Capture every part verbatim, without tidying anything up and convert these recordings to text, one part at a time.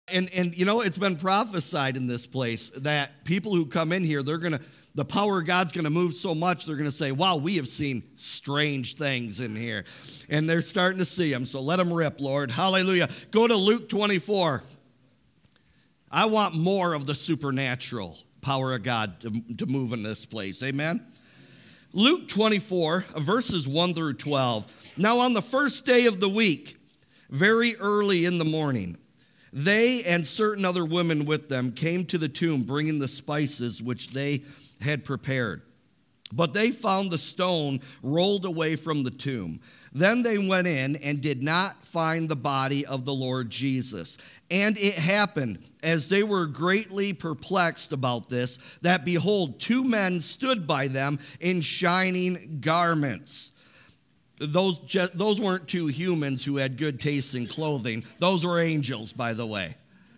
And, and you know, it's been prophesied in this place that people who come in here, they're going to, the power of God's going to move so much, they're going to say, wow, we have seen strange things in here. And they're starting to see them, so let them rip, Lord. Hallelujah. Go to Luke twenty-four. I want more of the supernatural power of God to, to move in this place. Amen? Luke twenty-four, verses one through twelve. Now on the first day of the week, very early in the morning, they and certain other women with them came to the tomb, bringing the spices which they had prepared. But they found the stone rolled away from the tomb. Then they went in and did not find the body of the Lord Jesus. And it happened, as they were greatly perplexed about this, that behold, two men stood by them in shining garments. Those, just, those weren't two humans who had good taste in clothing. Those were angels, by the way.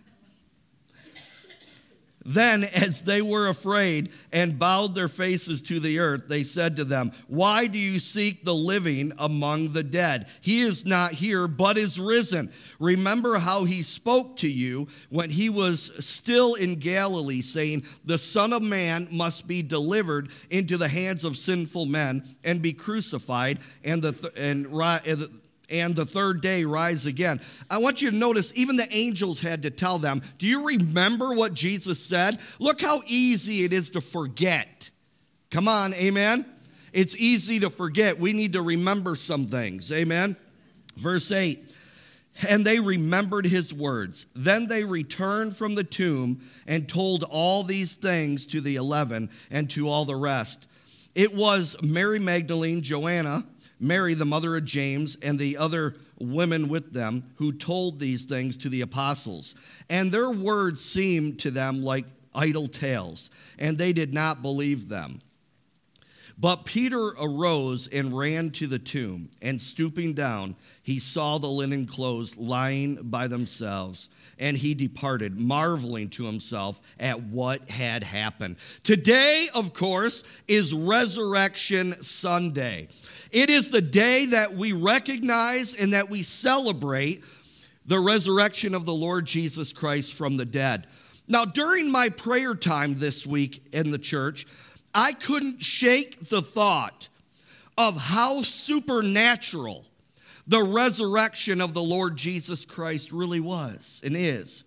Then, as they were afraid and bowed their faces to the earth, they said to them, why do you seek the living among the dead? He is not here, but is risen. Remember how he spoke to you when he was still in Galilee, saying, the Son of Man must be delivered into the hands of sinful men and be crucified, and the th- and ri- and the third day rise again. I want you to notice, even the angels had to tell them, do you remember what Jesus said? Look how easy it is to forget. Come on, amen? It's easy to forget. We need to remember some things, amen? Verse eight, and they remembered his words. Then they returned from the tomb and told all these things to the eleven and to all the rest. It was Mary Magdalene, Joanna, Mary, the mother of James, and the other women with them who told these things to the apostles. And their words seemed to them like idle tales, and they did not believe them. But Peter arose and ran to the tomb, and stooping down, he saw the linen clothes lying by themselves, and he departed, marveling to himself at what had happened. Today, of course, is Resurrection Sunday. It is the day that we recognize and that we celebrate the resurrection of the Lord Jesus Christ from the dead. Now, during my prayer time this week in the church, I couldn't shake the thought of how supernatural the resurrection of the Lord Jesus Christ really was and is.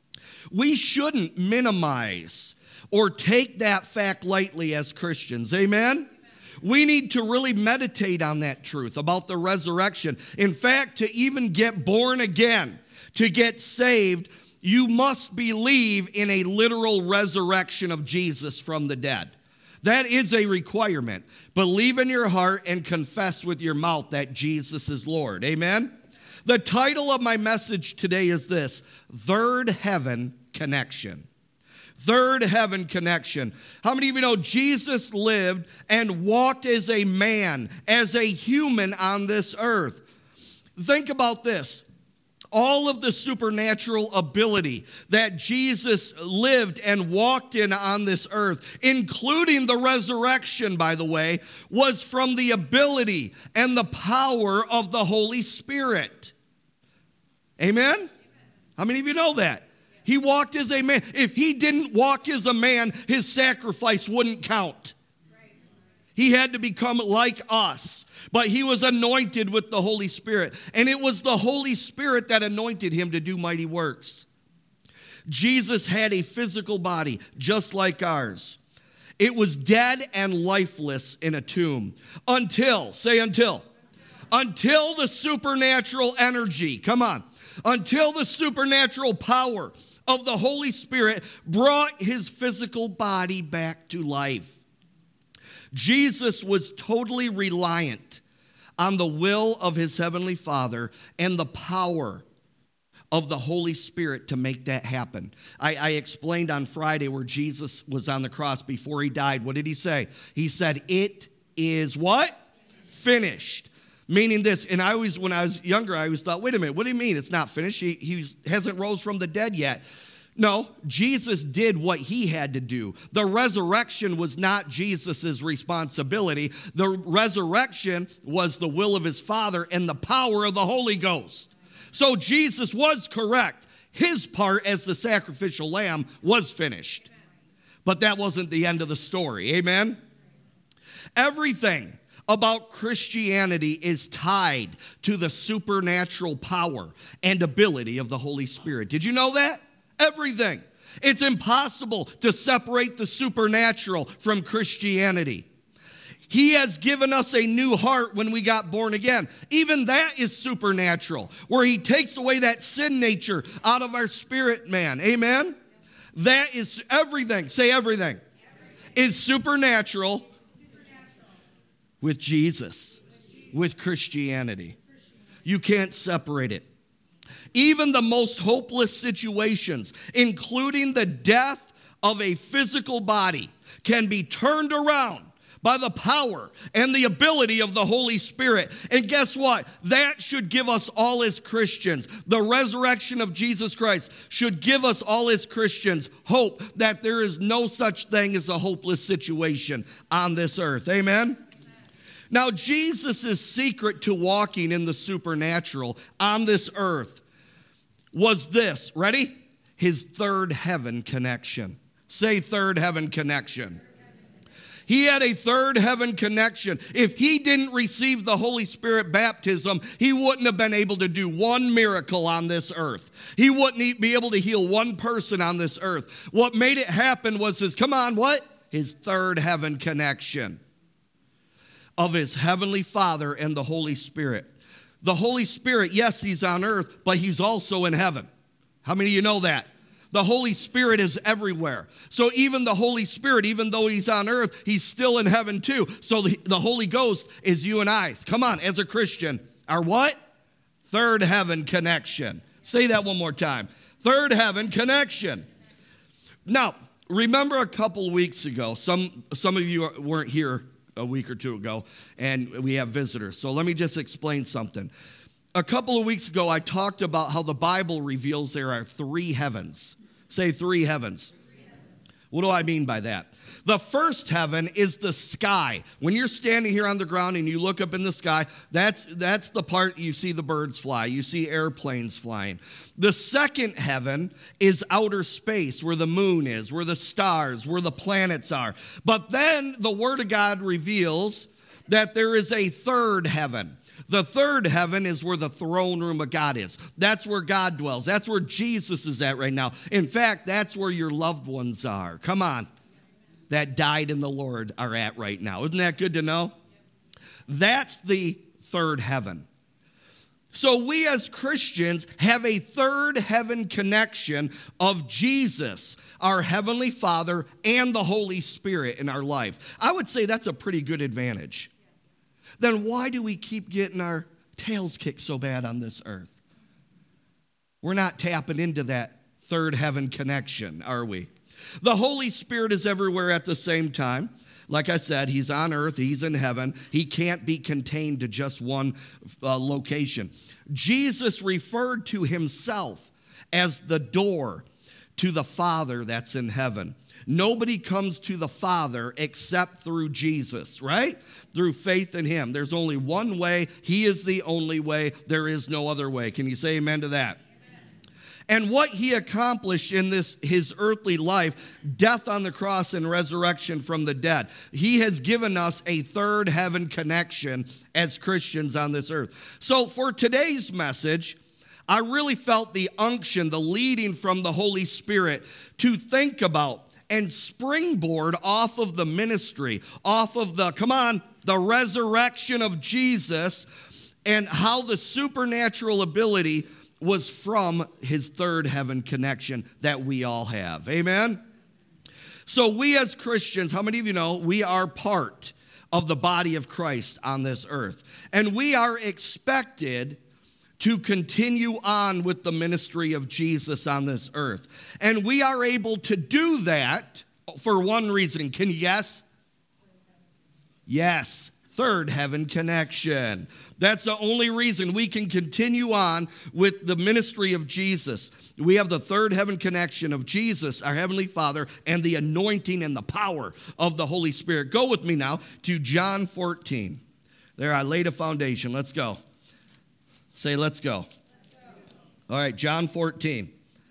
We shouldn't minimize or take that fact lightly as Christians. Amen? We need to really meditate on that truth about the resurrection. In fact, to even get born again, to get saved, you must believe in a literal resurrection of Jesus from the dead. That is a requirement. Believe in your heart and confess with your mouth that Jesus is Lord. Amen? The title of my message today is this: Third Heaven Connection. Third heaven connection. How many of you know Jesus lived and walked as a man, as a human on this earth? Think about this. All of the supernatural ability that Jesus lived and walked in on this earth, including the resurrection, by the way, was from the ability and the power of the Holy Spirit. Amen? How many of you know that? He walked as a man. If he didn't walk as a man, his sacrifice wouldn't count. He had to become like us, but he was anointed with the Holy Spirit, and it was the Holy Spirit that anointed him to do mighty works. Jesus had a physical body just like ours. It was dead and lifeless in a tomb until, say until, until the supernatural energy, come on, until the supernatural power of the Holy Spirit brought his physical body back to life. Jesus was totally reliant on the will of his heavenly Father and the power of the Holy Spirit to make that happen. I, I explained on Friday where Jesus was on the cross before he died. What did he say? He said, it is what? Finished. Meaning this, and I always, when I was younger, I always thought, wait a minute, what do you mean it's not finished? He, he hasn't rose from the dead yet. No, Jesus did what he had to do. The resurrection was not Jesus' responsibility. The resurrection was the will of his Father and the power of the Holy Ghost. So Jesus was correct. his part as the sacrificial lamb was finished. But that wasn't the end of the story. Amen? Everything about Christianity is tied to the supernatural power and ability of the Holy Spirit. Did you know that? Everything. It's impossible to separate the supernatural from Christianity. He has given us a new heart when we got born again. Even that is supernatural, where he takes away that sin nature out of our spirit man. Amen? That is everything. Say everything. Everything. Is supernatural, supernatural with Jesus, with Jesus, with Christianity. You can't separate it. Even the most hopeless situations, including the death of a physical body, can be turned around by the power and the ability of the Holy Spirit. And guess what? That should give us all as Christians. The resurrection of Jesus Christ should give us all as Christians hope that there is no such thing as a hopeless situation on this earth. Amen? Now, Jesus' secret to walking in the supernatural on this earth was this. Ready? His third heaven connection. Say third heaven connection. He had a third heaven connection. If he didn't receive the Holy Spirit baptism, he wouldn't have been able to do one miracle on this earth. He wouldn't be able to heal one person on this earth. What made it happen was his, come on, what? His third heaven connection of his heavenly Father and the Holy Spirit. The Holy Spirit, yes, he's on earth, but he's also in heaven. How many of you know that? The Holy Spirit is everywhere. So even the Holy Spirit, even though he's on earth, he's still in heaven too. So the, the Holy Ghost is you and I. Come on, as a Christian, our what? Third heaven connection. Say that one more time. Third heaven connection. Now, remember a couple of weeks ago, some, some of you weren't here a week or two ago, and we have visitors. So let me just explain something. A couple of weeks ago, I talked about how the Bible reveals there are three heavens. Say three heavens. Three heavens. What do I mean by that? The first heaven is the sky. When you're standing here on the ground and you look up in the sky, that's, that's the part you see the birds fly. You see airplanes flying. The second heaven is outer space, where the moon is, where the stars, where the planets are. But then the Word of God reveals that there is a third heaven. The third heaven is where the throne room of God is. That's where God dwells. That's where Jesus is at right now. In fact, that's where your loved ones are. Come on. That died in the Lord are at right now. Isn't that good to know? That's the third heaven. So we as Christians have a third heaven connection of Jesus, our Heavenly Father, and the Holy Spirit in our life. I would say that's a pretty good advantage. Then why do we keep getting our tails kicked so bad on this earth? We're not tapping into that third heaven connection, are we? The Holy Spirit is everywhere at the same time. Like I said, he's on earth, he's in heaven. He can't be contained to just one uh, location. Jesus referred to himself as the door to the Father that's in heaven. Nobody comes to the Father except through Jesus, right? Through faith in him. There's only one way. He is the only way. There is no other way. Can you say amen to that? And what he accomplished in this, his earthly life, death on the cross and resurrection from the dead, he has given us a third heaven connection as Christians on this earth. So for today's message, I really felt the unction, the leading from the Holy Spirit to think about and springboard off of the ministry, off of the, come on, the resurrection of Jesus, and how the supernatural ability was from his third heaven connection that we all have. Amen? So we as Christians, how many of you know, we are part of the body of Christ on this earth. And we are expected to continue on with the ministry of Jesus on this earth. And we are able to do that for one reason. Can you guess? Yes. Third heaven connection. That's the only reason we can continue on with the ministry of Jesus. We have the third heaven connection of Jesus, our Heavenly Father, and the anointing and the power of the Holy Spirit. Go with me now to John fourteen. There, I laid a foundation. Let's go. Say, let's go. Let's go. All right, John fourteen.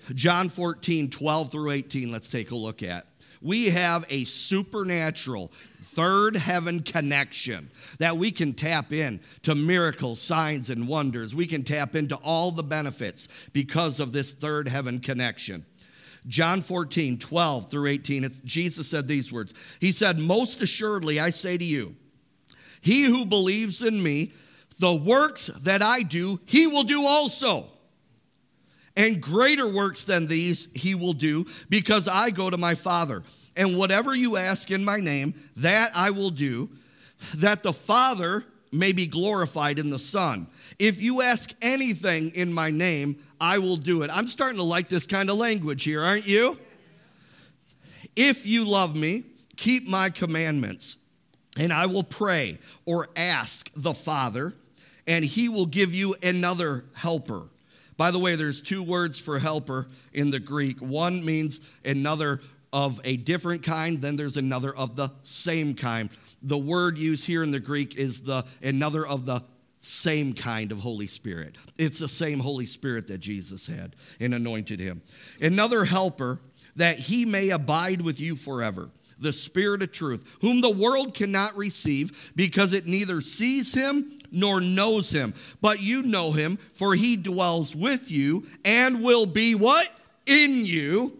John fourteen, twelve through eighteen, let's take a look at. We have a supernatural third heaven connection that we can tap in to miracles, signs, and wonders. We can tap into all the benefits because of this third heaven connection. John fourteen, twelve through eighteen, it's, Jesus said these words. He said, most assuredly, I say to you, he who believes in me, the works that I do, he will do also. And greater works than these he will do, because I go to my Father. And whatever you ask in my name, that I will do, that the Father may be glorified in the Son. If you ask anything in my name, I will do it. I'm starting to like this kind of language here, aren't you? If you love me, keep my commandments, and I will pray or ask the Father, and he will give you another helper. By the way, there's two words for helper in the Greek. One means another of a different kind, then there's another of the same kind. The word used here in the Greek is the another of the same kind of Holy Spirit. It's the same Holy Spirit that Jesus had and anointed him. Another helper, that he may abide with you forever. The Spirit of truth, whom the world cannot receive, because it neither sees him nor knows him. But you know him, for he dwells with you and will be what? In you.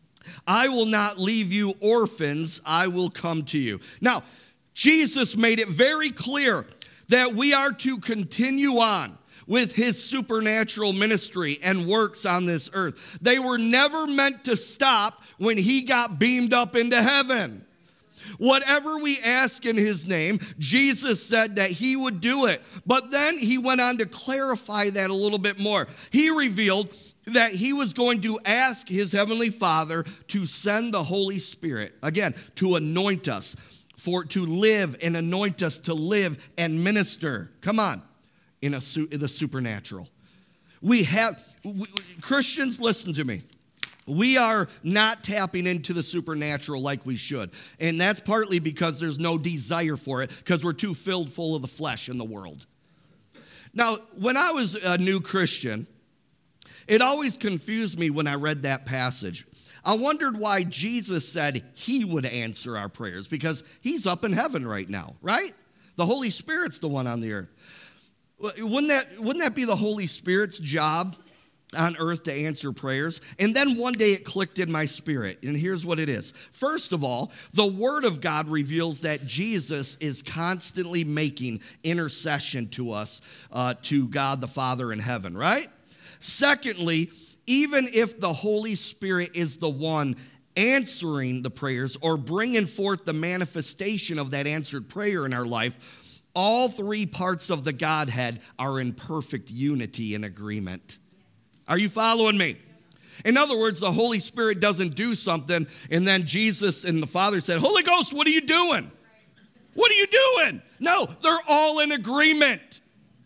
I will not leave you orphans, I will come to you. Now, Jesus made it very clear that we are to continue on with his supernatural ministry and works on this earth. They were never meant to stop when he got beamed up into heaven. Whatever we ask in his name, Jesus said that he would do it. But then he went on to clarify that a little bit more. He revealed that he was going to ask his heavenly Father to send the Holy Spirit, again, to anoint us, for to live and anoint us to live and minister. Come on, in, a, in the supernatural. We have, we, Christians, listen to me. We are not tapping into the supernatural like we should. And that's partly because there's no desire for it, because we're too filled full of the flesh in the world. Now, when I was a new Christian, it always confused me when I read that passage. I wondered why Jesus said he would answer our prayers, because he's up in heaven right now, right? The Holy Spirit's the one on the earth. Wouldn't that, wouldn't that be the Holy Spirit's job on earth to answer prayers? And then one day it clicked in my spirit, and here's what it is. First of all, the Word of God reveals that Jesus is constantly making intercession to us, uh, to God the Father in heaven, right? Secondly, even if the Holy Spirit is the one answering the prayers or bringing forth the manifestation of that answered prayer in our life, all three parts of the Godhead are in perfect unity and agreement. Are you following me? In other words, the Holy Spirit doesn't do something and then Jesus and the Father said, Holy Ghost, what are you doing? What are you doing? No, they're all in agreement.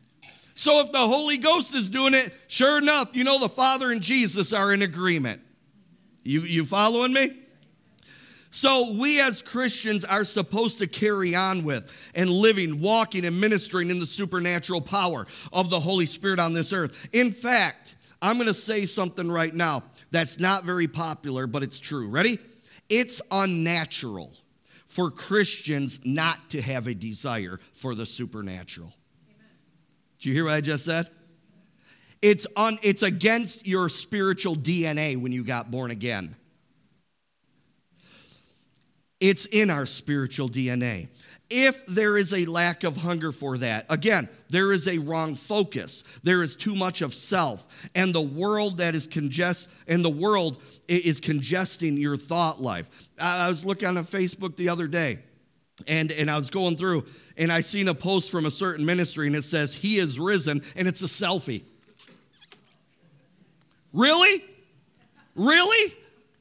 So if the Holy Ghost is doing it, sure enough, you know the Father and Jesus are in agreement. You, you following me? So we as Christians are supposed to carry on with and living, walking, and ministering in the supernatural power of the Holy Spirit on this earth. In fact, I'm going to say something right now that's not very popular, but it's true. Ready? It's unnatural for Christians not to have a desire for the supernatural. Did you hear what I just said? It's un, it's against your spiritual D N A when you got born again. It's in our spiritual D N A. If there is a lack of hunger for that, again, there is a wrong focus. There is too much of self, and the world that is congest, and the world is congesting your thought life. I was looking on Facebook the other day, and, and I was going through, and I seen a post from a certain ministry, and it says, he is risen, and it's a selfie. Really? Really?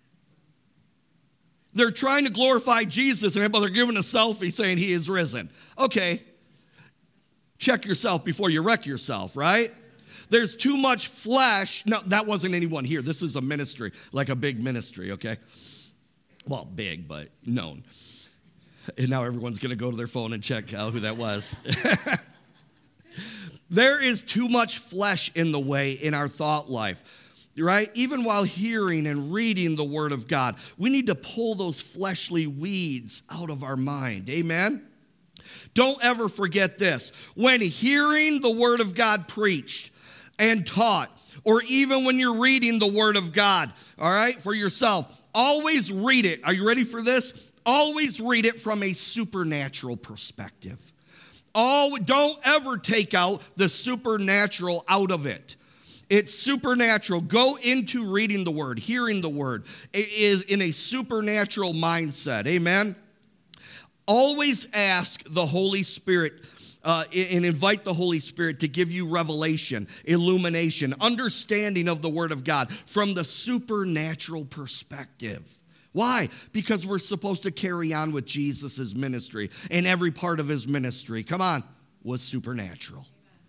They're trying to glorify Jesus, and they're giving a selfie saying he is risen. Okay, check yourself before you wreck yourself, right? There's too much flesh. No, that wasn't anyone here. This is a ministry, like a big ministry, okay? Well, big, but known. And now everyone's going to go to their phone and check out who that was. There is too much flesh in the way in our thought life. right? Even while hearing and reading the Word of God, we need to pull those fleshly weeds out of our mind. Amen? Don't ever forget this. When hearing the Word of God preached and taught, or even when you're reading the Word of God, all right, for yourself, always read it. Are you ready for this? Always read it from a supernatural perspective. Oh, don't ever take out the supernatural out of it. It's supernatural. Go into reading the Word, hearing the Word. It is in a supernatural mindset. Amen? Always ask the Holy Spirit uh, and invite the Holy Spirit to give you revelation, illumination, understanding of the Word of God from the supernatural perspective. Why? Because we're supposed to carry on with Jesus' ministry, and every part of his ministry, come on, was supernatural.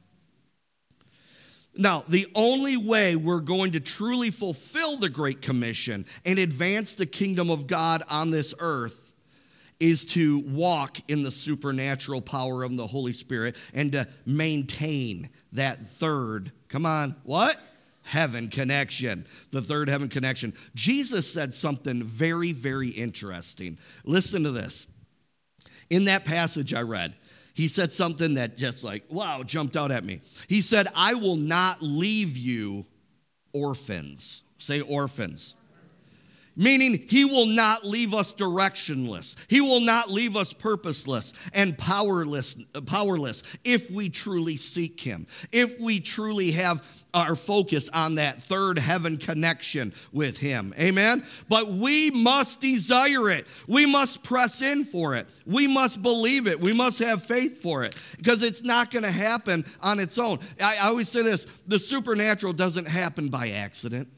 Now, the only way we're going to truly fulfill the Great Commission and advance the kingdom of God on this earth is to walk in the supernatural power of the Holy Spirit and to maintain that third, come on, what? Heaven connection, the third heaven connection. Jesus said something very, very interesting. Listen to this. In that passage I read, he said something that just like, wow, jumped out at me. He said, I will not leave you orphans. Say orphans. Meaning he will not leave us directionless. He will not leave us purposeless and powerless, powerless if we truly seek him. If we truly have our focus on that third heaven connection with him. Amen? But we must desire it. We must press in for it. We must believe it. We must have faith for it because it's not going to happen on its own. I, I always say this, the supernatural doesn't happen by accident.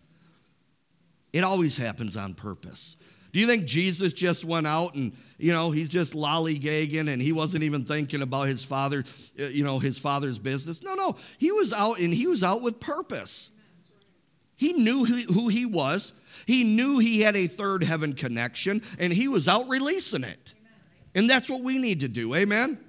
It always happens on purpose. Do you think Jesus just went out and, you know, he's just lollygagging and he wasn't even thinking about his father, you know, his father's business? No, no. He was out and he was out with purpose. He knew who, who he was. He knew he had a third heaven connection and he was out releasing it. And that's what we need to do. Amen?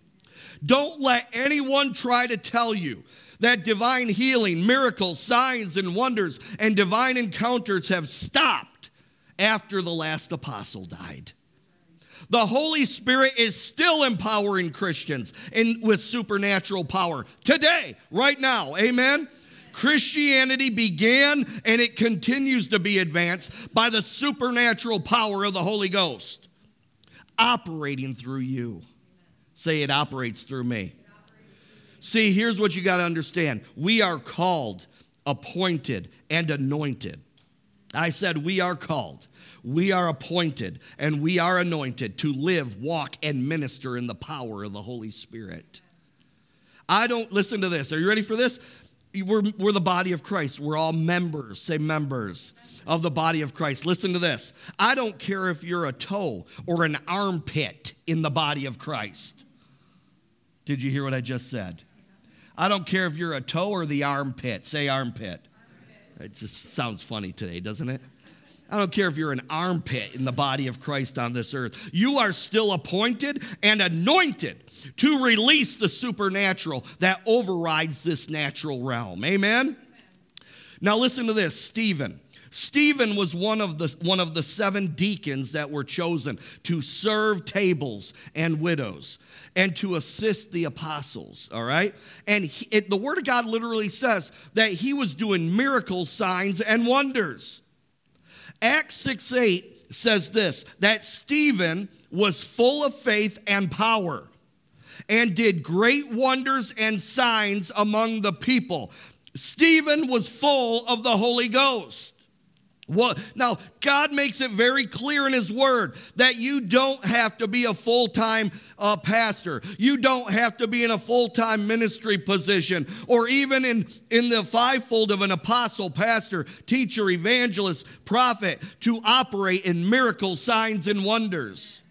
Don't let anyone try to tell you that divine healing, miracles, signs, and wonders, and divine encounters have stopped after the last apostle died. The Holy Spirit is still empowering Christians in, with supernatural power today, right now. Amen? Christianity began and it continues to be advanced by the supernatural power of the Holy Ghost operating through you. Say it operates through me. See, here's what you got to understand. We are called, appointed, and anointed. I said we are called, we are appointed, and we are anointed to live, walk, and minister in the power of the Holy Spirit. I don't, listen to this. Are you ready for this? We're, we're the body of Christ. We're all members, say members of the body of Christ. Listen to this. I don't care if you're a toe or an armpit in the body of Christ. Did you hear what I just said? I don't care if you're a toe or the armpit. Say armpit. Armpit. It just sounds funny today, doesn't it? I don't care if you're an armpit in the body of Christ on this earth. You are still appointed and anointed to release the supernatural that overrides this natural realm. Amen? Amen. Now listen to this, Stephen. Stephen was one of the one of the seven deacons that were chosen to serve tables and widows and to assist the apostles, all right? And he, it, the Word of God literally says that he was doing miracles, signs, and wonders. Acts six eight says this, that Stephen was full of faith and power and did great wonders and signs among the people. Stephen was full of the Holy Ghost. Well, now, God makes it very clear in his word that you don't have to be a full-time uh, pastor. You don't have to be in a full-time ministry position or even in, in the fivefold of an apostle, pastor, teacher, evangelist, prophet to operate in miracles, signs, and wonders.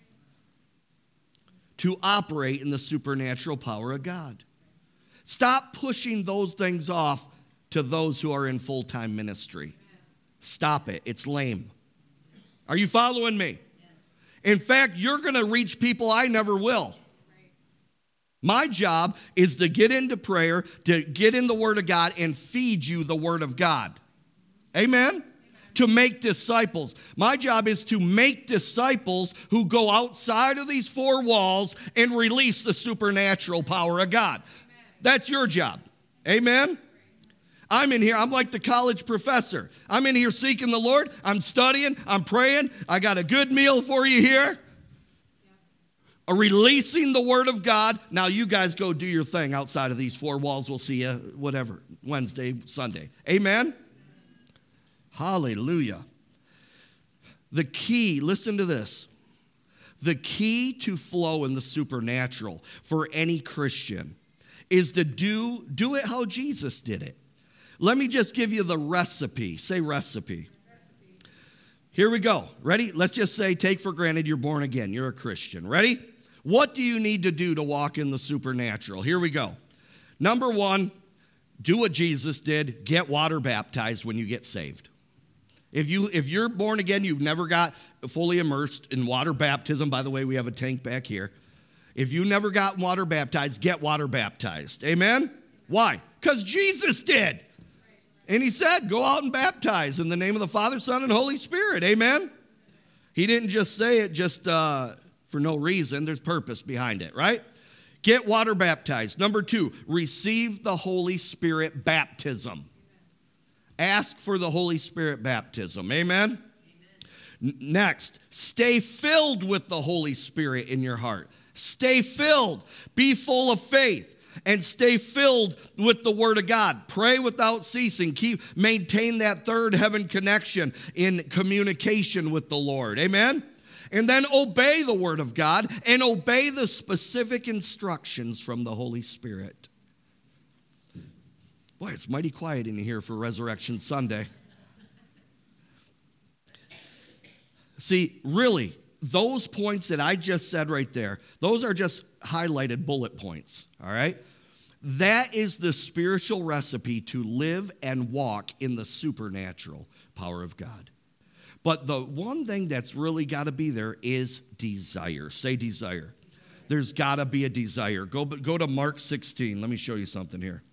To operate in the supernatural power of God. Stop pushing those things off to those who are in full-time ministry. Stop it. It's lame. Are you following me? In fact, you're going to reach people I never will. My job is to get into prayer, to get in the Word of God and feed you the Word of God. Amen? To make disciples. My job is to make disciples who go outside of these four walls and release the supernatural power of God. That's your job. Amen? I'm in here. I'm like the college professor. I'm in here seeking the Lord. I'm studying. I'm praying. I got a good meal for you here. A releasing the word of God. Now you guys go do your thing outside of these four walls. We'll see you whatever, Wednesday, Sunday. Amen? Hallelujah. The key, listen to this. The key to flow in the supernatural for any Christian is to do, do it how Jesus did it. Let me just give you the recipe. Say recipe. Recipe. Here we go. Ready? Let's just say, take for granted you're born again. You're a Christian. Ready? What do you need to do to walk in the supernatural? Here we go. Number one, do what Jesus did. Get water baptized when you get saved. If, you, if you're born again, you've never got fully immersed in water baptism. By the way, we have a tank back here. If you never got water baptized, get water baptized. Amen? Why? Because Jesus did. And he said, go out and baptize in the name of the Father, Son, and Holy Spirit. Amen? He didn't just say it just uh, for no reason. There's purpose behind it, right? Get water baptized. Number two, receive the Holy Spirit baptism. Ask for the Holy Spirit baptism. Amen? Amen? Next, stay filled with the Holy Spirit in your heart. Stay filled. Be full of faith. And stay filled with the Word of God. Pray without ceasing. Keep maintain that third heaven connection in communication with the Lord. Amen? And then obey the Word of God and obey the specific instructions from the Holy Spirit. Boy, it's mighty quiet in here for Resurrection Sunday. See, really, those points that I just said right there, those are just highlighted bullet points, all right? That is the spiritual recipe to live and walk in the supernatural power of God. But the one thing that's really got to be there is desire. Say desire. There's got to be a desire. Go, go to Mark sixteen. Let me show you something here.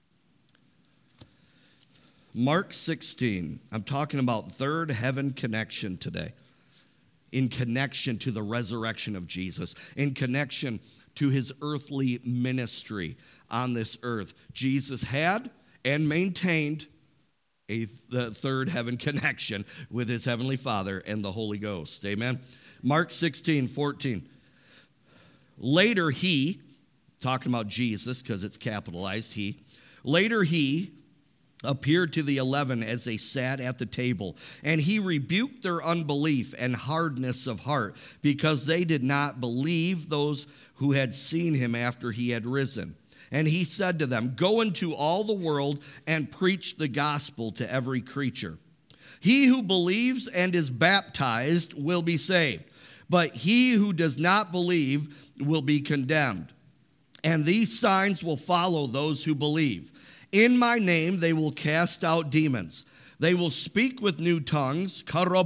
Mark sixteen. I'm talking about third heaven connection today. In connection to the resurrection of Jesus. In connection to his earthly ministry on this earth. Jesus had and maintained a the third heaven connection with his heavenly Father and the Holy Ghost. Amen. Mark sixteen, fourteen. Later he, talking about Jesus because it's capitalized, he, later he appeared to the eleven as they sat at the table, and he rebuked their unbelief and hardness of heart because they did not believe those who had seen him after he had risen. And he said to them, go into all the world and preach the gospel to every creature. He who believes and is baptized will be saved, but he who does not believe will be condemned. And these signs will follow those who believe. In my name they will cast out demons. They will speak with new tongues. We're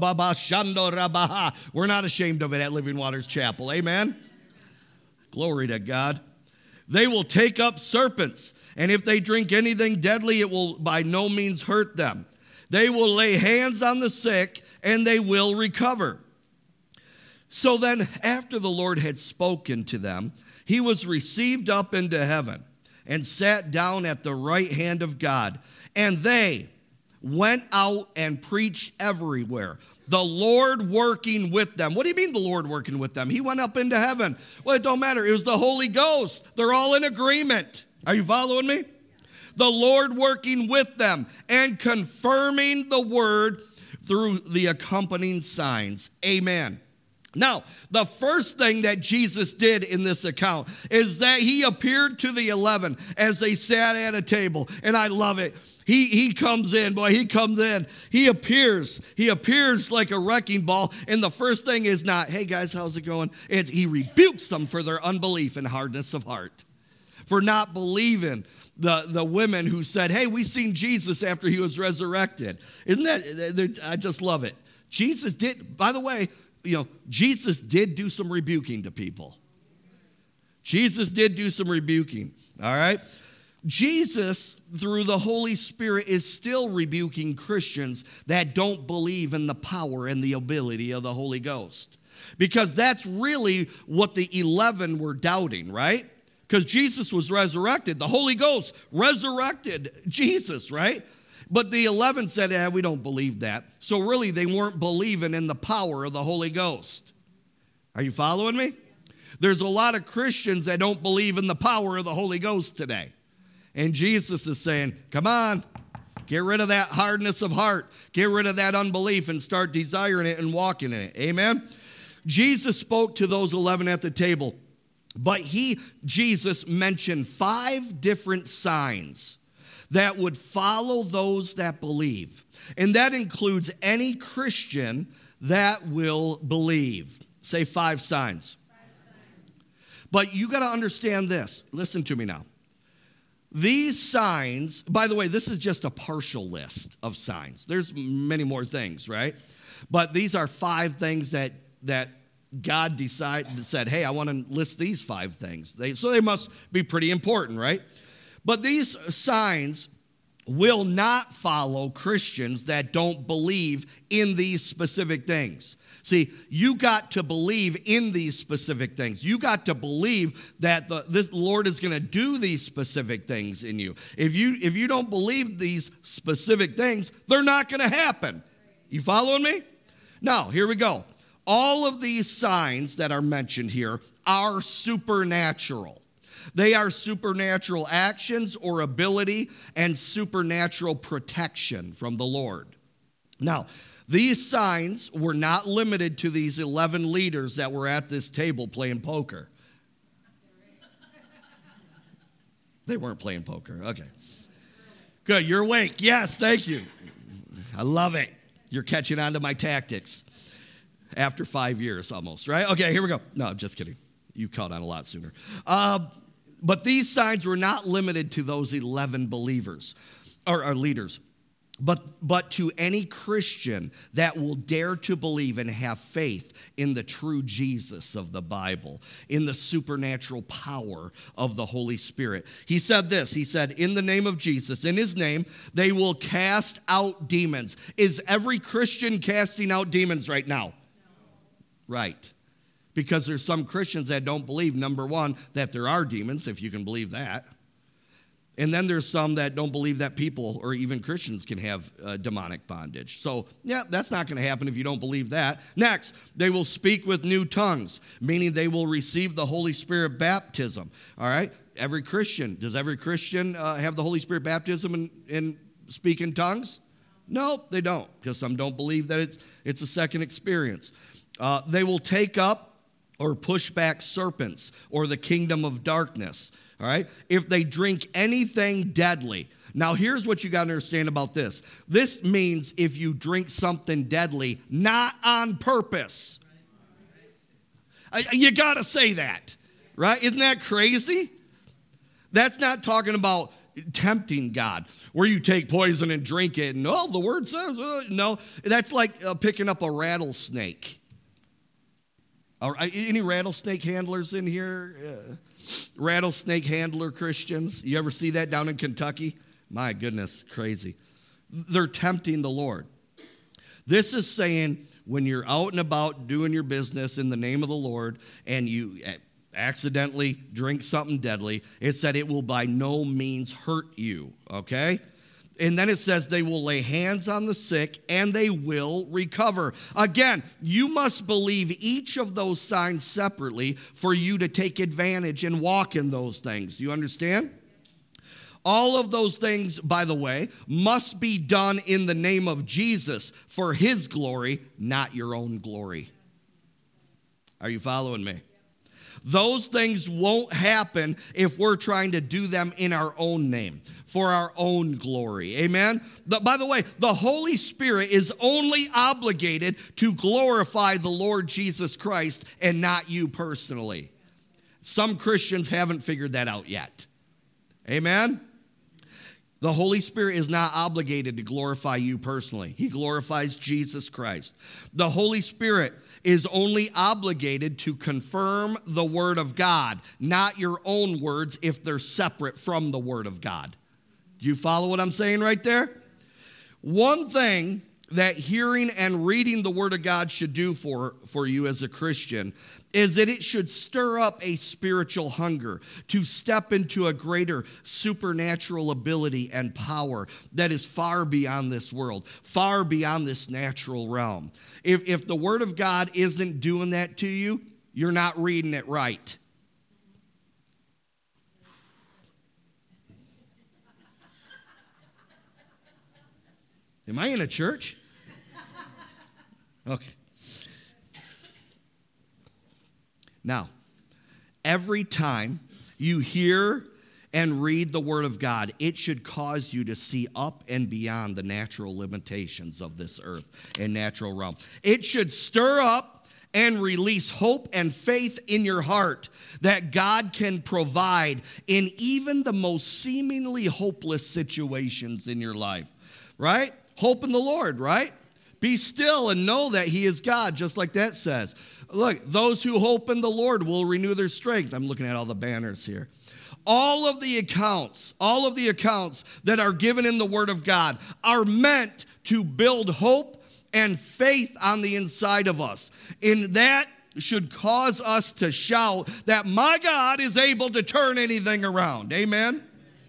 not ashamed of it at Living Waters Chapel. Amen? Glory to God. They will take up serpents, and if they drink anything deadly, it will by no means hurt them. They will lay hands on the sick, and they will recover. So then, after the Lord had spoken to them, he was received up into heaven and sat down at the right hand of God. And they went out and preached everywhere, the Lord working with them. What do you mean the Lord working with them? He went up into heaven. Well, it don't matter. It was the Holy Ghost. They're all in agreement. Are you following me? The Lord working with them and confirming the word through the accompanying signs. Amen. Now, the first thing that Jesus did in this account is that he appeared to the eleven as they sat at a table. And I love it. He, he comes in, boy, he comes in. He appears. He appears like a wrecking ball. And the first thing is not, hey, guys, how's it going? It's, he rebukes them for their unbelief and hardness of heart, for not believing the, the women who said, hey, we seen Jesus after he was resurrected. Isn't that, I just love it. Jesus did, by the way, you know, Jesus did do some rebuking to people. Jesus did do some rebuking, all right? Jesus, through the Holy Spirit, is still rebuking Christians that don't believe in the power and the ability of the Holy Ghost. Because that's really what the eleven were doubting, right? Because Jesus was resurrected. The Holy Ghost resurrected Jesus, right? But the eleven said, yeah, we don't believe that. So really, they weren't believing in the power of the Holy Ghost. Are you following me? There's a lot of Christians that don't believe in the power of the Holy Ghost today. And Jesus is saying, come on, get rid of that hardness of heart. Get rid of that unbelief and start desiring it and walking in it. Amen? Jesus spoke to those eleven at the table, but he, Jesus, mentioned five different signs that would follow those that believe. And that includes any Christian that will believe. Say five signs. Five signs. But you got to understand this. Listen to me now. These signs, by the way, this is just a partial list of signs. There's many more things, right? But these are five things that, that God decided, said, hey, I want to list these five things. They, so they must be pretty important, right? But these signs will not follow Christians that don't believe in these specific things. See, you got to believe in these specific things. You got to believe that the this Lord is going to do these specific things in you. If you if you don't believe these specific things, they're not going to happen. You following me? Now, here we go. All of these signs that are mentioned here are supernatural. They are supernatural actions or ability and supernatural protection from the Lord. Now, these signs were not limited to these eleven leaders that were at this table playing poker. They weren't playing poker. Okay. Good. You're awake. Yes, thank you. I love it. You're catching on to my tactics after five years almost, right? Okay, here we go. No, I'm just kidding. You caught on a lot sooner. Uh, but these signs were not limited to those eleven believers or, or leaders. But, but to any Christian that will dare to believe and have faith in the true Jesus of the Bible, in the supernatural power of the Holy Spirit. He said this, he said, in the name of Jesus, in his name, they will cast out demons. Is every Christian casting out demons right now? No. Right. Because there's some Christians that don't believe, number one, that there are demons, if you can believe that. And then there's some that don't believe that people or even Christians can have uh, demonic bondage. So, yeah, that's not going to happen if you don't believe that. Next, they will speak with new tongues, meaning they will receive the Holy Spirit baptism. All right? Every Christian, does every Christian uh, have the Holy Spirit baptism and, and speak in tongues? No, they don't, because some don't believe that it's, it's a second experience. Uh, they will take up or push back serpents or the kingdom of darkness. All right? If they drink anything deadly. Now, here's what you got to understand about this. This means if you drink something deadly, not on purpose. You got to say that, right? Isn't that crazy? That's not talking about tempting God, where you take poison and drink it, and, oh, the word says, uh, no. That's like uh, picking up a rattlesnake. All right, any rattlesnake handlers in here? Uh, rattlesnake handler Christians? You ever see that down in Kentucky? My goodness, crazy. They're tempting the Lord. This is saying when you're out and about doing your business in the name of the Lord and you accidentally drink something deadly, it said it will by no means hurt you, okay? And then it says they will lay hands on the sick and they will recover. Again, you must believe each of those signs separately for you to take advantage and walk in those things. You understand? All of those things, by the way, must be done in the name of Jesus for his glory, not your own glory. Are you following me? Those things won't happen if we're trying to do them in our own name, for our own glory. Amen? But by the way, the Holy Spirit is only obligated to glorify the Lord Jesus Christ and not you personally. Some Christians haven't figured that out yet. Amen? The Holy Spirit is not obligated to glorify you personally. He glorifies Jesus Christ. The Holy Spirit is only obligated to confirm the Word of God, not your own words if they're separate from the Word of God. Do you follow what I'm saying right there? One thing that hearing and reading the Word of God should do for, for you as a Christian is that it should stir up a spiritual hunger to step into a greater supernatural ability and power that is far beyond this world, far beyond this natural realm. If, if the Word of God isn't doing that to you, you're not reading it right. Am I in a church? Okay. Now, every time you hear and read the Word of God, it should cause you to see up and beyond the natural limitations of this earth and natural realm. It should stir up and release hope and faith in your heart that God can provide in even the most seemingly hopeless situations in your life, right? Hope in the Lord, right? Be still and know that He is God, just like that says. Look, those who hope in the Lord will renew their strength. I'm looking at all the banners here. All of the accounts, all of the accounts that are given in the Word of God are meant to build hope and faith on the inside of us. And that should cause us to shout that my God is able to turn anything around. Amen?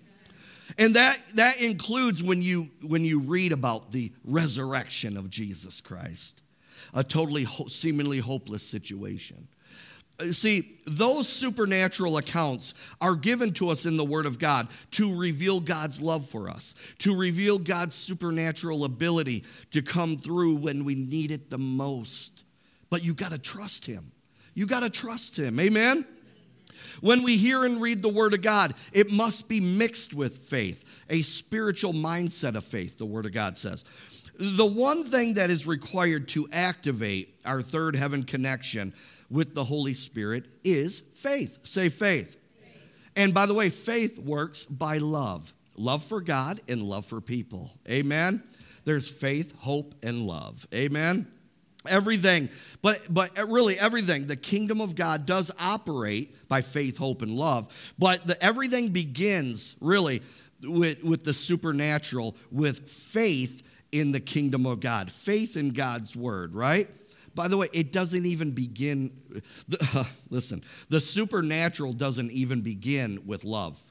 And that, that includes when you, when you read about the resurrection of Jesus Christ, a totally ho- seemingly hopeless situation. See, those supernatural accounts are given to us in the Word of God to reveal God's love for us, to reveal God's supernatural ability to come through when we need it the most. But you got to trust Him. You got to trust Him. Amen? When we hear and read the Word of God, it must be mixed with faith, a spiritual mindset of faith, the Word of God says. The one thing that is required to activate our third heaven connection with the Holy Spirit is faith. Say faith. Faith. And by the way, faith works by love. Love for God and love for people. Amen? There's faith, hope, and love. Amen? Everything, but but really everything, the kingdom of God does operate by faith, hope, and love. But the, everything begins really with, with the supernatural, with faith in the kingdom of God. Faith in God's word, right? By the way, it doesn't even begin, uh, listen, the supernatural doesn't even begin with love.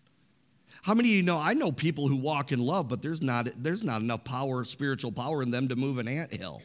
How many of you know, I know people who walk in love, but there's not, there's not enough power, spiritual power in them to move an anthill.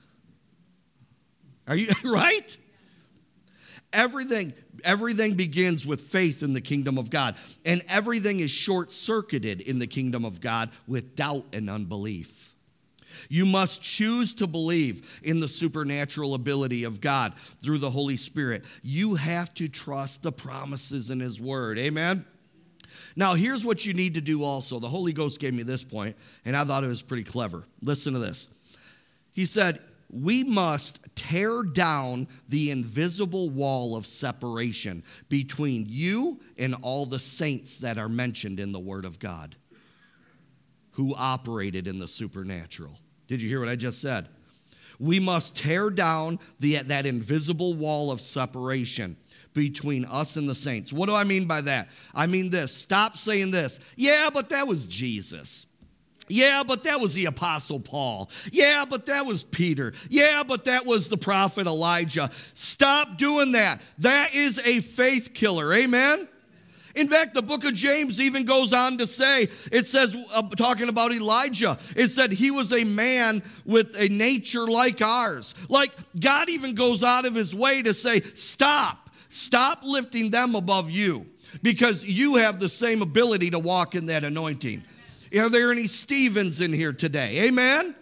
Are you, right? Everything, everything begins with faith in the kingdom of God, and everything is short-circuited in the kingdom of God with doubt and unbelief. You must choose to believe in the supernatural ability of God through the Holy Spirit. You have to trust the promises in His word. Amen? Now, here's what you need to do also. The Holy Ghost gave me this point, and I thought it was pretty clever. Listen to this. He said, we must tear down the invisible wall of separation between you and all the saints that are mentioned in the Word of God who operated in the supernatural. Did you hear what I just said? We must tear down the, that invisible wall of separation between us and the saints. What do I mean by that? I mean this. Stop saying this. Yeah, but that was Jesus. Yeah, but that was the Apostle Paul. Yeah, but that was Peter. Yeah, but that was the prophet Elijah. Stop doing that. That is a faith killer. Amen? In fact, the book of James even goes on to say, it says, uh, talking about Elijah, it said he was a man with a nature like ours. Like, God even goes out of His way to say, stop. Stop lifting them above you, because you have the same ability to walk in that anointing. Are there any Stephens in here today? Amen? Amen?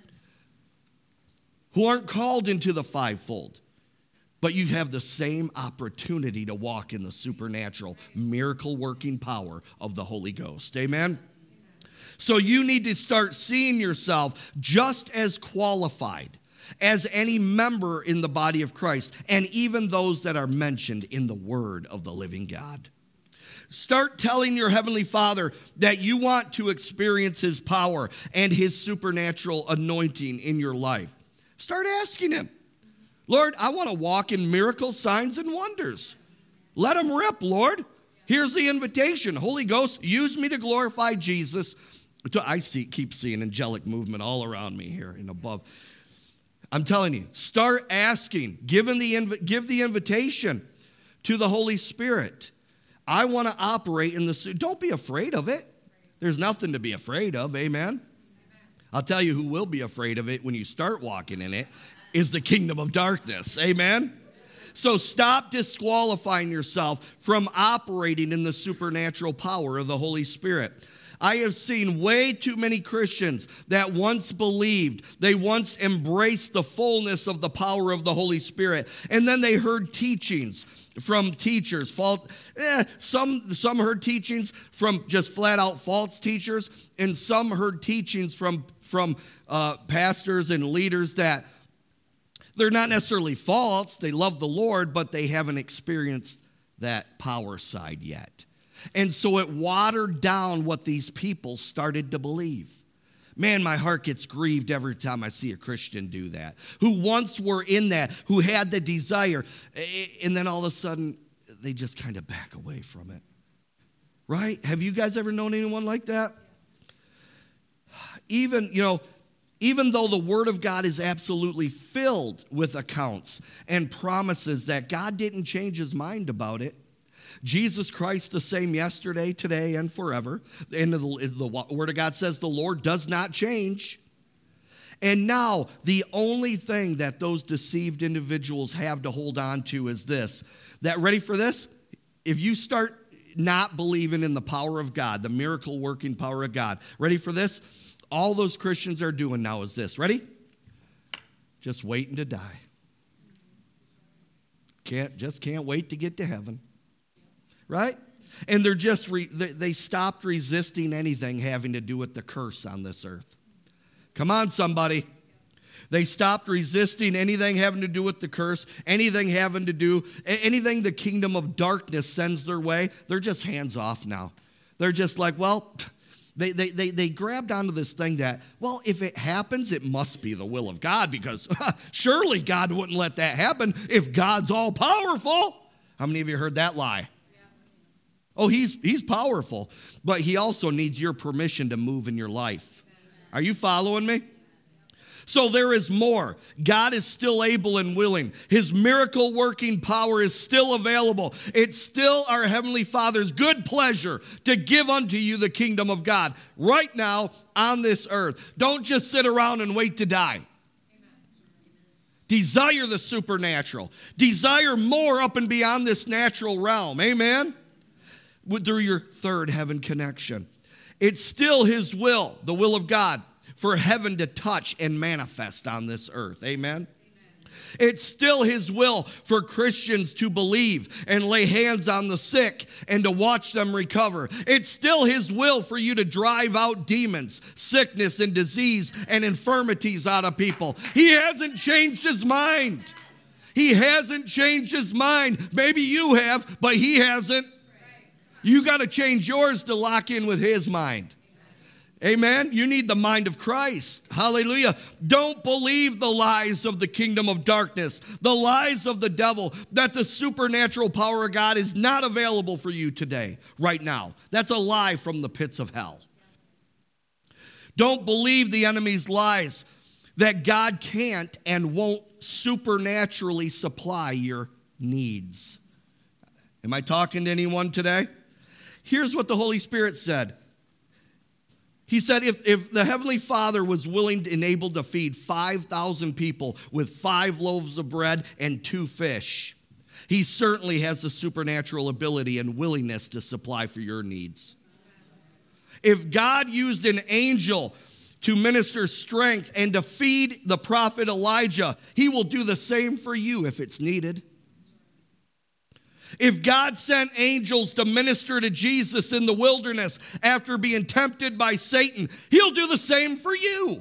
Who aren't called into the fivefold. But you have the same opportunity to walk in the supernatural, miracle-working power of the Holy Ghost. Amen? So you need to start seeing yourself just as qualified as any member in the body of Christ, and even those that are mentioned in the Word of the living God. Start telling your Heavenly Father that you want to experience His power and His supernatural anointing in your life. Start asking Him, Lord, I want to walk in miracles, signs, and wonders. Let them rip, Lord. Here's the invitation. Holy Ghost, use me to glorify Jesus. I see, keep seeing angelic movement all around me here and above. I'm telling you, start asking, giving the inv- give the invitation to the Holy Spirit. I want to operate in the, don't be afraid of it. There's nothing to be afraid of, amen? I'll tell you who will be afraid of it when you start walking in it is the kingdom of darkness, amen? So stop disqualifying yourself from operating in the supernatural power of the Holy Spirit. I have seen way too many Christians that once believed, they once embraced the fullness of the power of the Holy Spirit, and then they heard teachings from teachers. Fault, eh, some, some heard teachings from just flat out false teachers, and some heard teachings from, from uh, pastors and leaders that they're not necessarily false. They love the Lord, but they haven't experienced that power side yet. And so it watered down what these people started to believe. Man, my heart gets grieved every time I see a Christian do that, who once were in that, who had the desire, and then all of a sudden, they just kind of back away from it. Right? Have you guys ever known anyone like that? Even, you know, even though the Word of God is absolutely filled with accounts and promises that God didn't change His mind about it, Jesus Christ the same yesterday, today, and forever. And the, the Word of God says the Lord does not change. And now the only thing that those deceived individuals have to hold on to is this. That, ready for this? If you start not believing in the power of God, the miracle working power of God, ready for this? All those Christians are doing now is this. Ready? Just waiting to die. Can't, just can't wait to get to heaven. Right? And they're just, re, they, they stopped resisting anything having to do with the curse on this earth. Come on, somebody. They stopped resisting anything having to do with the curse, anything having to do, anything the kingdom of darkness sends their way. They're just hands off now. They're just like, well, they, they, they, they grabbed onto this thing that, well, if it happens, it must be the will of God, because surely God wouldn't let that happen if God's all powerful. How many of you heard that lie? Oh, he's he's powerful, but he also needs your permission to move in your life. Are you following me? So there is more. God is still able and willing. His miracle working power is still available. It's still our Heavenly Father's good pleasure to give unto you the kingdom of God right now on this earth. Don't just sit around and wait to die. Desire the supernatural. Desire more up and beyond this natural realm. Amen? Through your third heaven connection. It's still His will, the will of God, for heaven to touch and manifest on this earth. Amen? Amen. It's still His will for Christians to believe and lay hands on the sick and to watch them recover. It's still His will for you to drive out demons, sickness and disease and infirmities out of people. He hasn't changed His mind. He hasn't changed His mind. Maybe you have, but He hasn't. You got to change yours to lock in with His mind. Amen. You need the mind of Christ. Hallelujah. Don't believe the lies of the kingdom of darkness, the lies of the devil, that the supernatural power of God is not available for you today, right now. That's a lie from the pits of hell. Don't believe the enemy's lies that God can't and won't supernaturally supply your needs. Am I talking to anyone today? Here's what the Holy Spirit said. He said if, if the Heavenly Father was willing and able to feed five thousand people with five loaves of bread and two fish, He certainly has the supernatural ability and willingness to supply for your needs. If God used an angel to minister strength and to feed the prophet Elijah, He will do the same for you if it's needed. If God sent angels to minister to Jesus in the wilderness after being tempted by Satan, He'll do the same for you.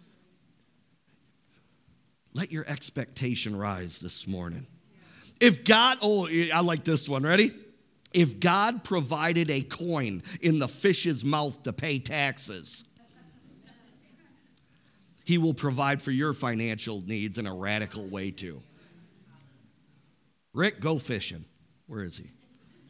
Let your expectation rise this morning. If God, oh, I like this one, ready? If God provided a coin in the fish's mouth to pay taxes, he will provide for your financial needs in a radical way too. Rick, go fishing. Where is he?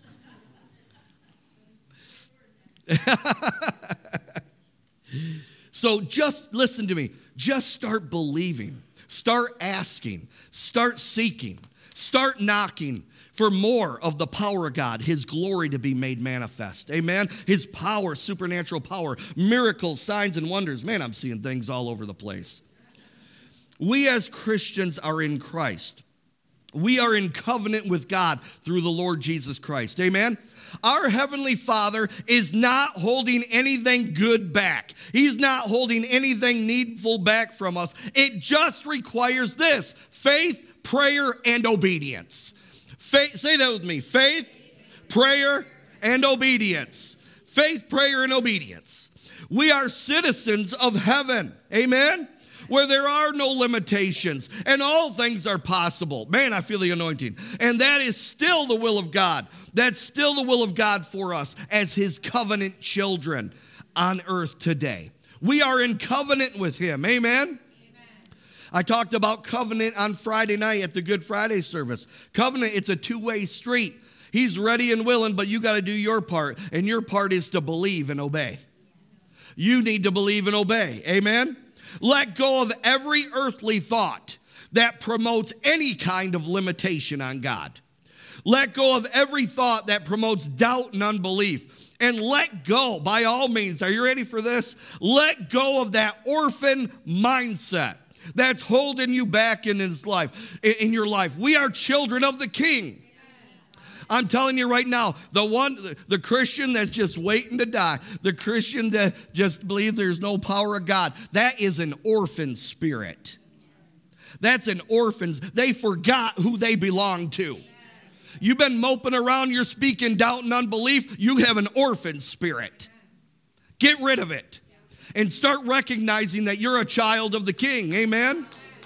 So just listen to me. Just start believing. Start asking. Start seeking. Start knocking for more of the power of God, his glory to be made manifest. Amen? His power, supernatural power, miracles, signs, and wonders. Man, I'm seeing things all over the place. We as Christians are in Christ. We are in covenant with God through the Lord Jesus Christ. Amen? Our Heavenly Father is not holding anything good back. He's not holding anything needful back from us. It just requires this: faith, prayer, and obedience. Faith, say that with me. Faith, prayer, and obedience. Faith, prayer, and obedience. We are citizens of heaven. Amen? Where there are no limitations and all things are possible. Man, I feel the anointing. And that is still the will of God. That's still the will of God for us as his covenant children on earth today. We are in covenant with him. Amen? Amen. I talked about covenant on Friday night at the Good Friday service. Covenant, it's a two-way street. He's ready and willing, but you got to do your part. And your part is to believe and obey. You need to believe and obey. Amen? Let go of every earthly thought that promotes any kind of limitation on God. Let go of every thought that promotes doubt and unbelief. And let go, by all means, are you ready for this? Let go of that orphan mindset that's holding you back in his life, in your life. We are children of the King. I'm telling you right now, the one, the Christian that's just waiting to die, the Christian that just believes there's no power of God, that is an orphan spirit. That's an orphan's. They forgot who they belong to. You've been moping around, you're speaking doubt and unbelief, you have an orphan spirit. Get rid of it and start recognizing that you're a child of the King. Amen?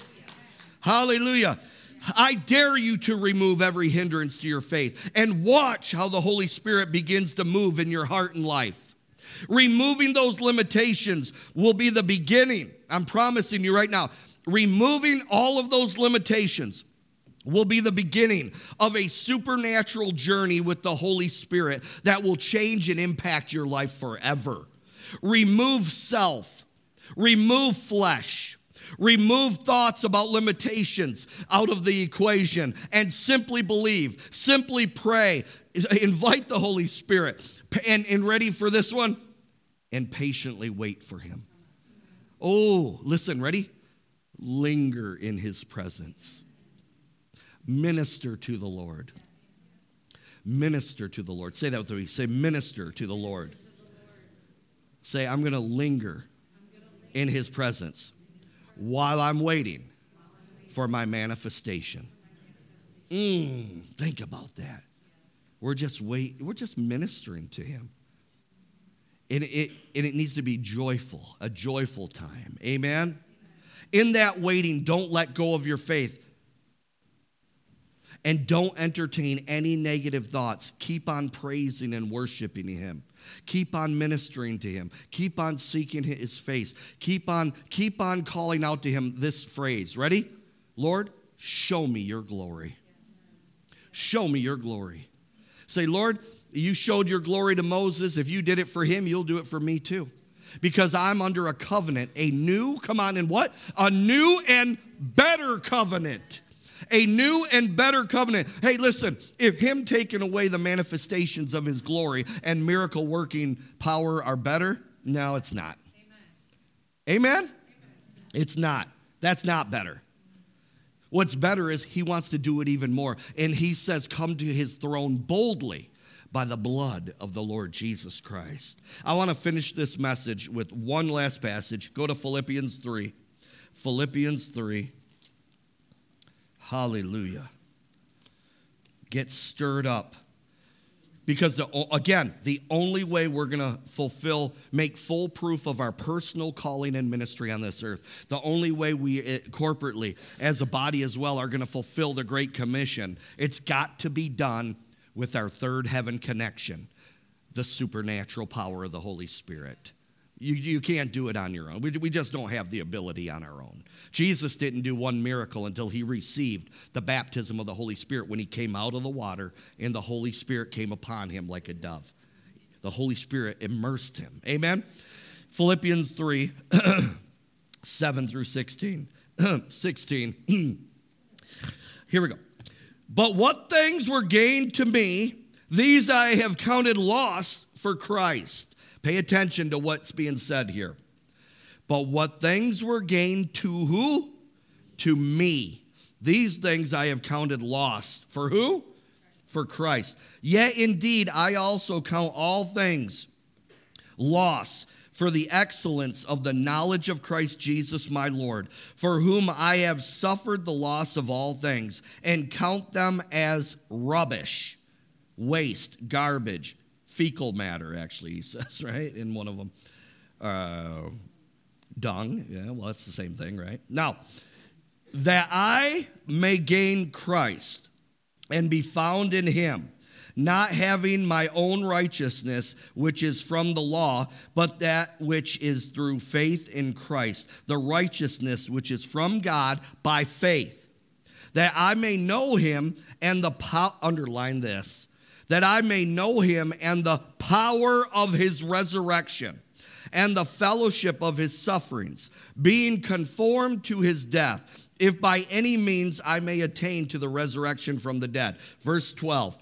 Hallelujah. I dare you to remove every hindrance to your faith and watch how the Holy Spirit begins to move in your heart and life. Removing those limitations will be the beginning. I'm promising you right now, removing all of those limitations will be the beginning of a supernatural journey with the Holy Spirit that will change and impact your life forever. Remove self, remove flesh. Remove thoughts about limitations out of the equation and simply believe, simply pray, invite the Holy Spirit, and, and ready for this one, and patiently wait for him. Oh, listen, ready? Linger in his presence. Minister to the Lord. Minister to the Lord. Say that with me. Say, minister to the Lord. Say, I'm going to linger in his presence while I'm waiting for my manifestation. Mm, think about that. We're just wait. We're just ministering to him. And it, and it needs to be joyful, a joyful time. Amen? In that waiting, don't let go of your faith. And don't entertain any negative thoughts. Keep on praising and worshiping him. Keep on ministering to him. Keep on seeking his face. Keep on, keep on calling out to him this phrase. Ready? Lord, show me your glory. Show me your glory. Say, Lord, you showed your glory to Moses. If you did it for him, you'll do it for me too. Because I'm under a covenant, a new, come on, and what? A new and better covenant. A new and better covenant. Hey, listen, if him taking away the manifestations of his glory and miracle working power are better, no, it's not. Amen? Amen? Amen? It's not. That's not better. What's better is he wants to do it even more. And he says, come to his throne boldly by the blood of the Lord Jesus Christ. I want to finish this message with one last passage. Go to Philippians three. Philippians three. Hallelujah. Get stirred up. Because, the, again, the only way we're going to fulfill, make full proof of our personal calling and ministry on this earth, the only way we corporately, as a body as well, are going to fulfill the Great Commission, it's got to be done with our third heaven connection, the supernatural power of the Holy Spirit. You, you can't do it on your own. We, we just don't have the ability on our own. Jesus didn't do one miracle until he received the baptism of the Holy Spirit when he came out of the water and the Holy Spirit came upon him like a dove. The Holy Spirit immersed him. Amen? Philippians three, seven through sixteen. sixteen. Here we go. But what things were gained to me, these I have counted loss for Christ. Pay attention to what's being said here. But what things were gained to who? To me. These things I have counted loss. For who? For Christ. Yet indeed I also count all things loss for the excellence of the knowledge of Christ Jesus my Lord, for whom I have suffered the loss of all things, and count them as rubbish, waste, garbage, fecal matter, actually, he says, right, in one of them. Uh, dung, yeah, well, that's the same thing, right? Now, that I may gain Christ and be found in him, not having my own righteousness, which is from the law, but that which is through faith in Christ, the righteousness which is from God by faith, that I may know him and the power, underline this, that I may know him and the power of his resurrection and the fellowship of his sufferings, being conformed to his death, if by any means I may attain to the resurrection from the dead. Verse twelve.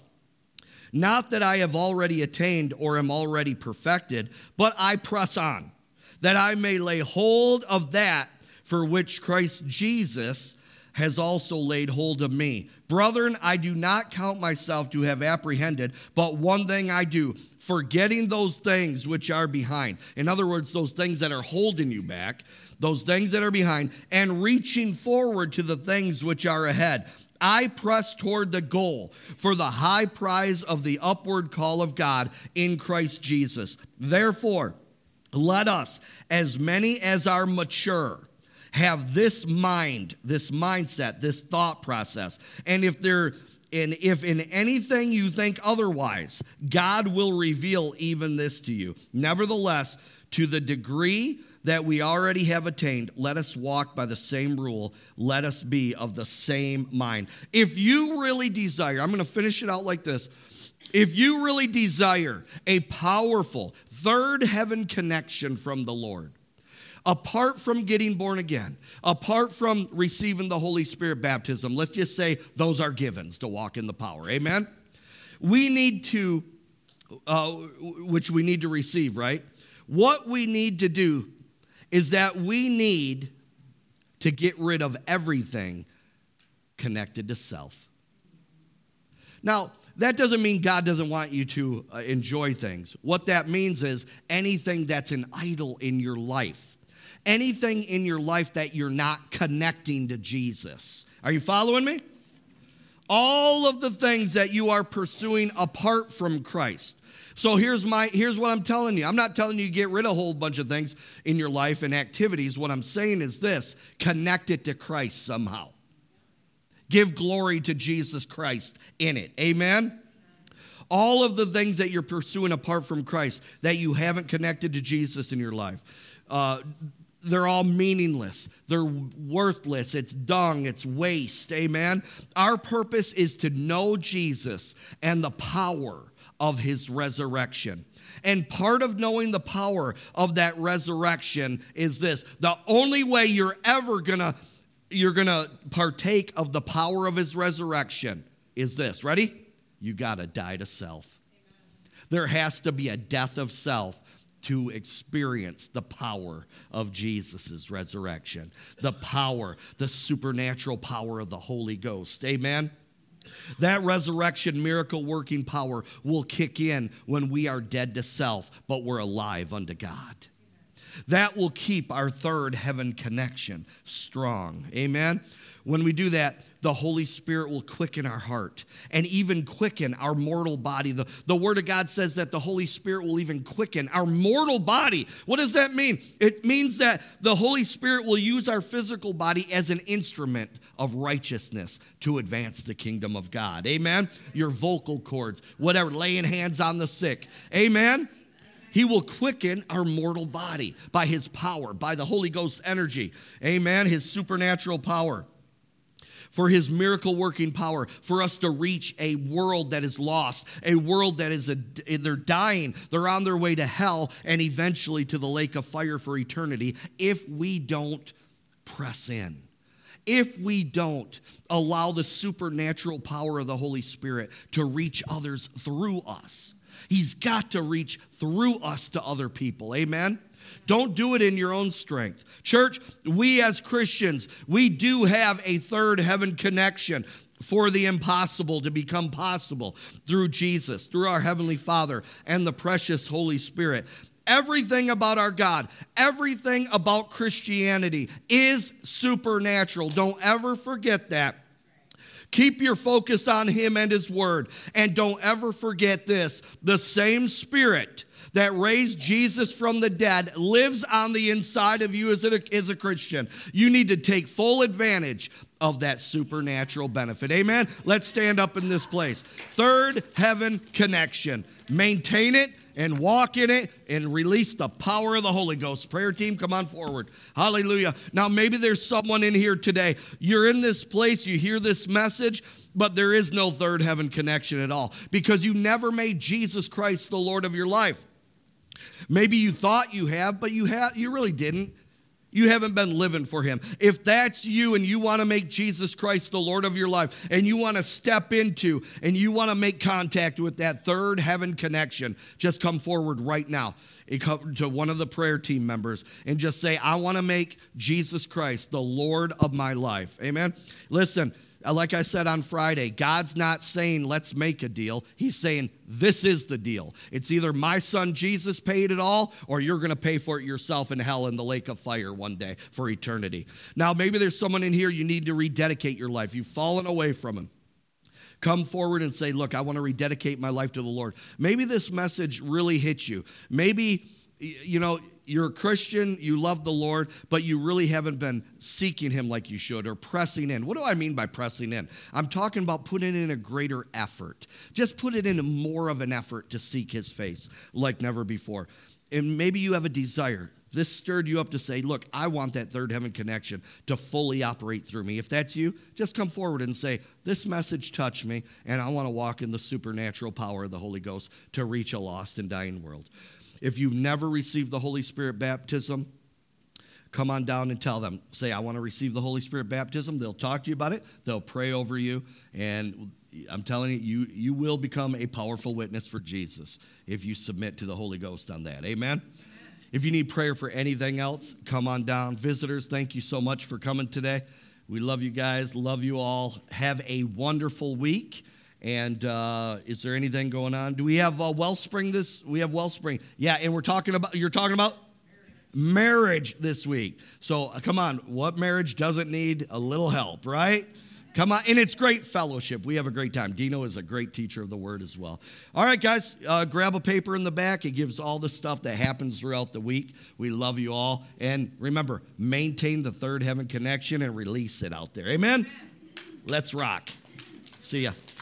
Not that I have already attained or am already perfected, but I press on, that I may lay hold of that for which Christ Jesus has also laid hold of me. Brethren, I do not count myself to have apprehended, but one thing I do, forgetting those things which are behind. In other words, those things that are holding you back, those things that are behind, and reaching forward to the things which are ahead. I press toward the goal for the high prize of the upward call of God in Christ Jesus. Therefore, let us, as many as are mature, have this mind, this mindset, this thought process. And if there, and if in anything you think otherwise, God will reveal even this to you. Nevertheless, to the degree that we already have attained, let us walk by the same rule. Let us be of the same mind. If you really desire, I'm going to finish it out like this. If you really desire a powerful third heaven connection from the Lord, apart from getting born again, apart from receiving the Holy Spirit baptism, let's just say those are givens to walk in the power. Amen? We need to, uh, which we need to receive, right? What we need to do is that we need to get rid of everything connected to self. Now, that doesn't mean God doesn't want you to uh, enjoy things. What that means is anything that's an idol in your life, anything in your life that you're not connecting to Jesus. Are you following me? All of the things that you are pursuing apart from Christ. So here's my here's what I'm telling you. I'm not telling you to get rid of a whole bunch of things in your life and activities. What I'm saying is this: connect it to Christ somehow. Give glory to Jesus Christ in it. Amen? All of the things that you're pursuing apart from Christ, that you haven't connected to Jesus in your life, uh, they're all meaningless. They're worthless. It's dung. It's waste. Amen? Our purpose is to know Jesus and the power of his resurrection. And part of knowing the power of that resurrection is this: the only way you're ever gonna you're gonna partake of the power of his resurrection is this. Ready? You gotta die to self. Amen. There has to be a death of self to experience the power of Jesus' resurrection, the power, the supernatural power of the Holy Ghost. Amen? That resurrection miracle working power will kick in when we are dead to self, but we're alive unto God. That will keep our third heaven connection strong. Amen? When we do that, the Holy Spirit will quicken our heart and even quicken our mortal body. The, the Word of God says that the Holy Spirit will even quicken our mortal body. What does that mean? It means that the Holy Spirit will use our physical body as an instrument of righteousness to advance the kingdom of God. Amen? Your vocal cords, whatever, laying hands on the sick. Amen? He will quicken our mortal body by His power, by the Holy Ghost energy. Amen? His supernatural power. For His miracle working power, for us to reach a world that is lost, a world that is, a, they're dying, they're on their way to hell, and eventually to the lake of fire for eternity, if we don't press in. If we don't allow the supernatural power of the Holy Spirit to reach others through us. He's got to reach through us to other people. Amen? Don't do it in your own strength. Church, we as Christians, we do have a third heaven connection for the impossible to become possible through Jesus, through our Heavenly Father and the precious Holy Spirit. Everything about our God, everything about Christianity is supernatural. Don't ever forget that. Keep your focus on Him and His Word. And don't ever forget this. The same Spirit that raised Jesus from the dead lives on the inside of you as a, as a Christian. You need to take full advantage of that supernatural benefit. Amen? Let's stand up in this place. Third heaven connection. Maintain it and walk in it and release the power of the Holy Ghost. Prayer team, come on forward. Hallelujah. Now, maybe there's someone in here today. You're in this place, you hear this message, but there is no third heaven connection at all because you never made Jesus Christ the Lord of your life. Maybe you thought you have, but you have, you really didn't. You haven't been living for Him. If that's you and you want to make Jesus Christ the Lord of your life and you want to step into and you want to make contact with that third heaven connection, just come forward right now to one of the prayer team members and just say, I want to make Jesus Christ the Lord of my life. Amen? Listen. Like I said on Friday, God's not saying, let's make a deal. He's saying, this is the deal. It's either my son Jesus paid it all, or you're going to pay for it yourself in hell in the lake of fire one day for eternity. Now, maybe there's someone in here you need to rededicate your life. You've fallen away from Him. Come forward and say, look, I want to rededicate my life to the Lord. Maybe this message really hit you. Maybe, you know, you're a Christian, you love the Lord, but you really haven't been seeking Him like you should or pressing in. What do I mean by pressing in? I'm talking about putting in a greater effort. Just put it in more of an effort to seek His face like never before. And maybe you have a desire. This stirred you up to say, look, I want that third heaven connection to fully operate through me. If that's you, just come forward and say, this message touched me, and I want to walk in the supernatural power of the Holy Ghost to reach a lost and dying world. If you've never received the Holy Spirit baptism, come on down and tell them. Say, I want to receive the Holy Spirit baptism. They'll talk to you about it. They'll pray over you. And I'm telling you, you, you will become a powerful witness for Jesus if you submit to the Holy Ghost on that. Amen? Amen. If you need prayer for anything else, come on down. Visitors, thank you so much for coming today. We love you guys. Love you all. Have a wonderful week. And uh, is there anything going on? Do we have uh, Wellspring this? We have Wellspring. Yeah, and we're talking about, you're talking about marriage, marriage this week. So uh, come on, what marriage doesn't need a little help, right? Come on, and it's great fellowship. We have a great time. Dino is a great teacher of the Word as well. All right, guys, uh, grab a paper in the back. It gives all the stuff that happens throughout the week. We love you all. And remember, maintain the third heaven connection and release it out there. Amen? Amen. Let's rock. See ya.